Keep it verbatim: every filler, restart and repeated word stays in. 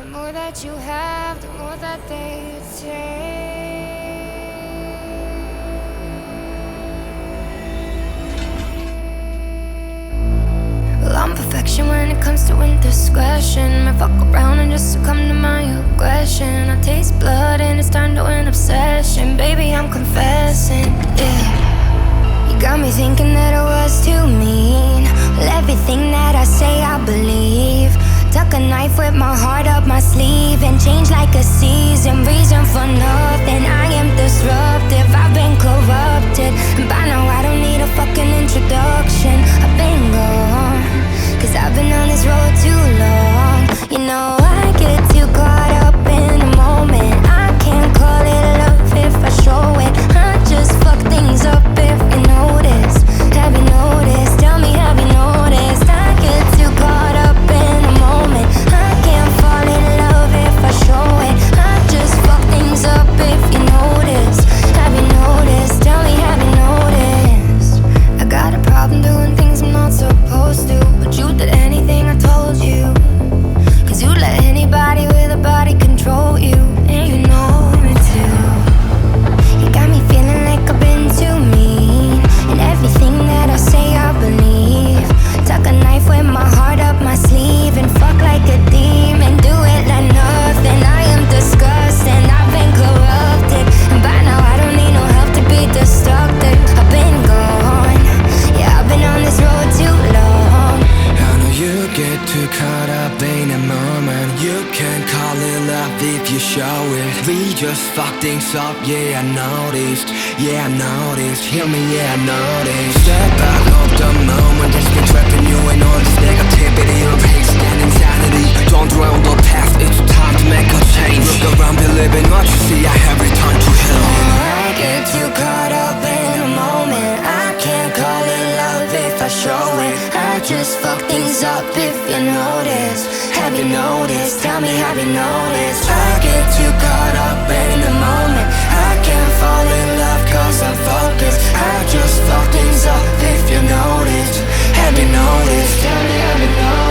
The more that you have, the more that they take. Well, I'm perfection when it comes to indiscretion. I fuck around and just succumb to my aggression. I taste blood and it's turned to an obsession. Baby, I'm confessing, yeah. You got me thinking that I was too mean. Well, everything that I say I believe. Tuck a knife with my heart up my sleeve and change like a season. Reason for nothing, I am disruptive. I've been corrupted, and by now I don't need a fucking introduction. I've been gone, cause I've been on this road too long. You know I get too caught up in the moment. I can't call it love if I show it. I just fuck things up if you notice. Have you noticed? Tell me, have you noticed? I get too caught up in the moment. I can't fall in love if I show it. I just fuck things up if you notice. Have you noticed? Tell me, have you noticed? I got a problem doing things I'm not supposed to, but you did anything I told you. Cause you let anybody with a body control you, and you know me too. You got me feeling like I've been too mean, and everything that I say I believe. Tuck a knife with my heart up my sleeve and fuck like a demon. Do it like nothing. I am disgusting. I've been corrupted, and by now I don't need no help to be destructive. I've been gone. Yeah, I've been on this road too long. I know you get too caught up in a moment. You can call it love if you show it. We just fuck things up, yeah I noticed. Yeah I noticed, hear me, yeah I noticed. Step back of the moment, it's been trapping you in all this negativity of haste and insanity. Don't dwell on the past, it's time to make a change. Look around, believe in what you see, I have returned to hell. I get too caught up in the moment. I can't call it love if I show it. I just fuck things up if you notice. Have you noticed? Tell me, have you noticed? I get too caught up in the moment. I can't fall in love cause I'm focused. I just fuck things up if you noticed. Have you noticed? Tell me, have you noticed?